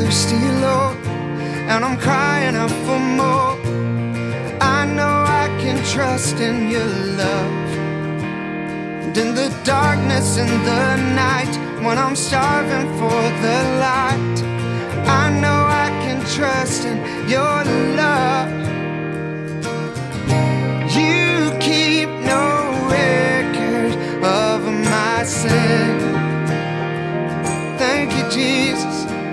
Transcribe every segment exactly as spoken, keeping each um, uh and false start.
thirsty, Lord, and I'm crying out for more. I know I can trust in your love. And in the darkness and the night, when I'm starving for the light, I know I can trust in your love. You keep no record of my sin. Thank you, Jesus.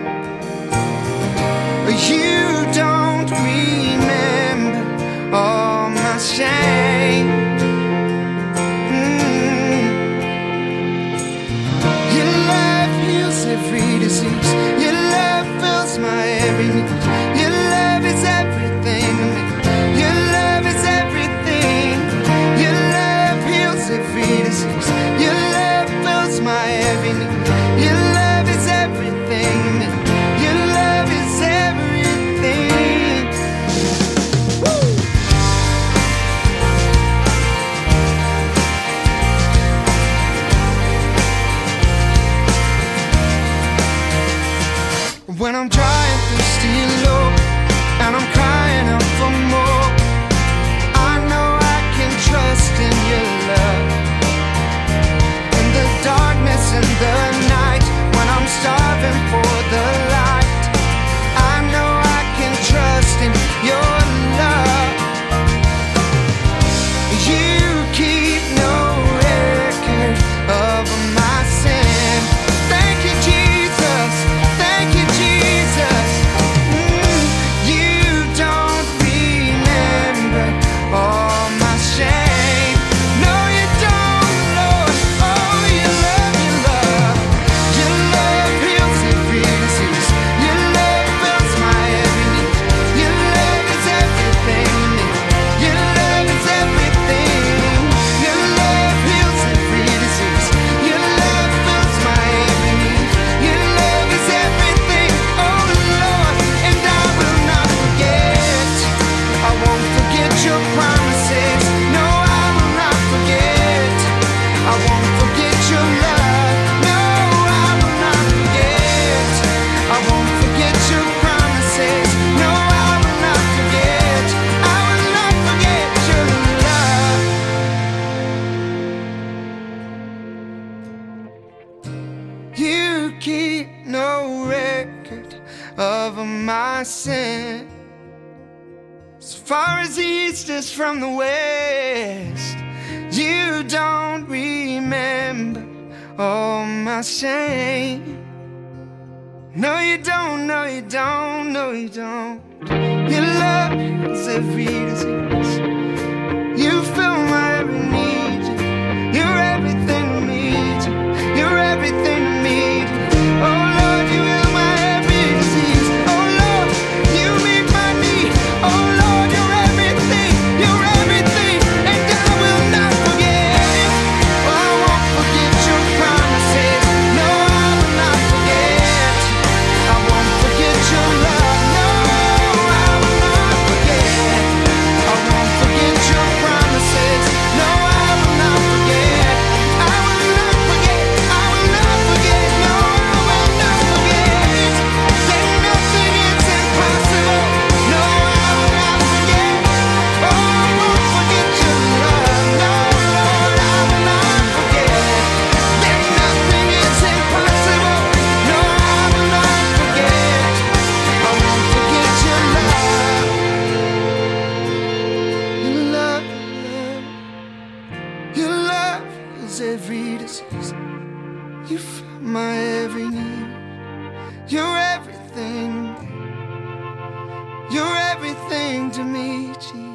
You don't remember all my shame. Mm. Your love heals every disease. Your love fills my every need. Your love is everything to me. Your love is everything. Your love heals every disease. Your love fills my every need. Your love is everything to me. Your love is everything. Woo! When I'm dry and thirsty, Lord, and I'm crying out for more, I know I can trust in your love. In the darkness and the night, when I'm starving for the light, I know I can trust in your love. You keep no record of my sin. Thank you, Jesus. Thank you, Jesus. Mm, you don't remember all my shame. No, you don't, Lord. Oh, you love, you love. Your love heals every disease. Your love fills my every need. Your love is everything to me. Your love is everything. Your love heals every disease. Your love fills my every need. Your love is everything, oh Lord, and I will not forget. I won't forget your promises. No, I will not forget. I won't forget your love. No, I will not forget. I won't forget your promises. No, I will not forget. I will not forget your love. You keep no record of my sin. As far as the east is from the west, you don't remember all my shame. No, you don't, no, you don't, no, you don't. Your love is every disease. You fill my every need. You're everything to me. You're everything to me. Oh Lord, you heal my every disease. Oh Lord, you meet my need. Oh Lord, you're everything. You're everything, and I will not forget. Oh, I won't forget your promises. No, I will not forget. I won't forget your love. No, I will not forget. I won't forget your promises. No, I will not forget. I will not forget. I will not forget. No, I will not forget. Then nothing is impossible. No, I will not forget. Oh, I won't forget your love. No, Lord, I will not forget. Then nothing is impossible. No, I will not forget. I won't forget your love. Your love, your love is every disease. You fill my every need. You're everything. You're everything to me, Jesus.